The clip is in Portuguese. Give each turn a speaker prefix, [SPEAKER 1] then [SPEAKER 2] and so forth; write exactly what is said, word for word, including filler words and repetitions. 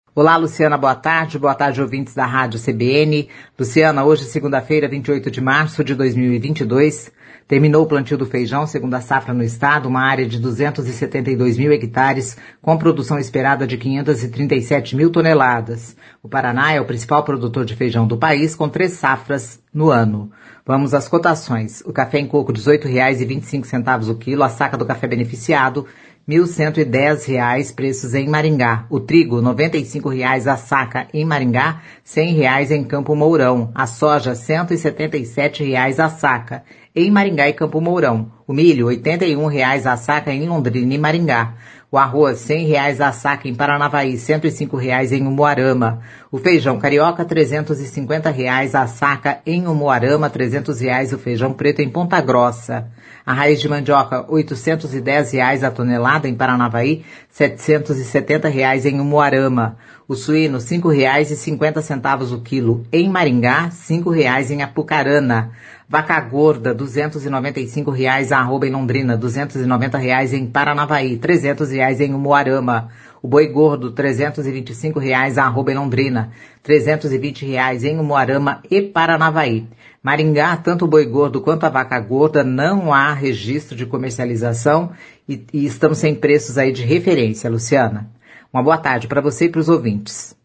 [SPEAKER 1] Olá, Luciana, boa tarde. Boa tarde, ouvintes da Rádio C B N. Luciana, hoje, segunda-feira, vinte e oito de março de dois mil e vinte e dois, terminou o plantio do feijão, segundo a safra no estado, uma área de duzentos e setenta e dois mil hectares, com produção esperada de quinhentas e trinta e sete mil toneladas. O Paraná é o principal produtor de feijão do país, com três safras no ano. Vamos às cotações. O café em coco, dezoito reais e vinte e cinco centavos o quilo. A saca do café beneficiado, mil cento e dez reais, preços em Maringá. O trigo, noventa e cinco reais a saca em Maringá, cem reais em Campo Mourão. A soja, cento e setenta e sete reais a saca em Maringá e Campo Mourão. O milho, oitenta e um reais a saca em Londrina e Maringá. O arroz, cem reais a saca em Paranavaí, cento e cinco reais em Umuarama. O feijão carioca, trezentos e cinquenta reais a saca em Umuarama, trezentos reais o feijão preto em Ponta Grossa. A raiz de mandioca, oitocentos e dez reais a tonelada em Paranavaí, setecentos e setenta reais em Umuarama. O suíno, cinco reais e cinquenta centavos o quilo em Maringá, cinco reais em Apucarana. Vaca gorda, duzentos e noventa e cinco reais a arroba em Londrina, duzentos e noventa reais em Paranavaí, trezentos reais em Umuarama. O boi gordo, trezentos e vinte e cinco reais a arroba em Londrina, trezentos e vinte reais em Umuarama e Paranavaí. Maringá, tanto o boi gordo quanto a vaca gorda, não há registro de comercialização e, e estamos sem preços aí de referência, Luciana. Uma boa tarde para você e para os ouvintes.